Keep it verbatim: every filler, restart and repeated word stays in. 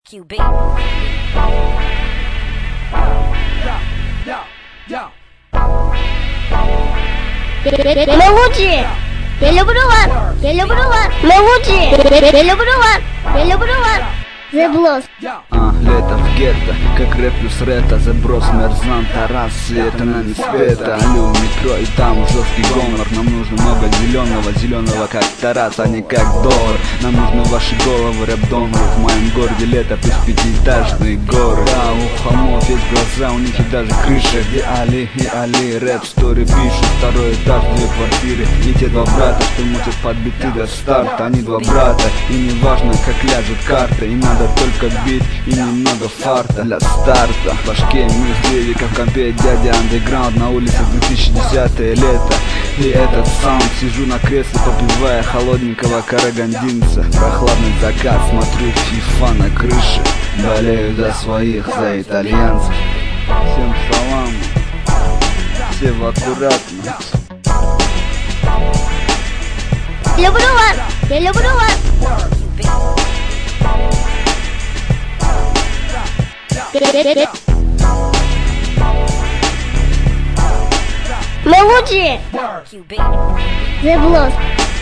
Q B. Мелодии! Я люблю вас! Я люблю вас! Мелодии! Я люблю вас! Я люблю вас! The Blues. А, лето в гетто, как рэп плюс ретро. Заброс мерзанта, раз света на не света. Алло, метро и там жесткий гонор. Нам нужно много зеленого, зеленого как Тарас, а не как доллар. Нам нужны ваши головы, рэп-доноры. В моем городе лето плюс пятиэтажные горы. Да, у холмов есть глаза, у них и даже крыша. Где Али и Али, рэп-стори пишут. Второй этаж, две квартиры. И те два брата, что мутят под биты до старта. Они два брата, и не важно как ляжет карта. И надо только бить и немного фарта для старта. В башке мюзик, как в компе дядя андеграунд. На улице две тысячи десятое лето. И этот саунд, сижу на кресле, попивая холодненького карагандинца. Прохладный закат, смотрю фифа на крыше. Болею за своих, за итальянцев. Всем салам, все в аккуратно. Люблю вас! Я люблю вас! Мелодии! Q B. The Blues.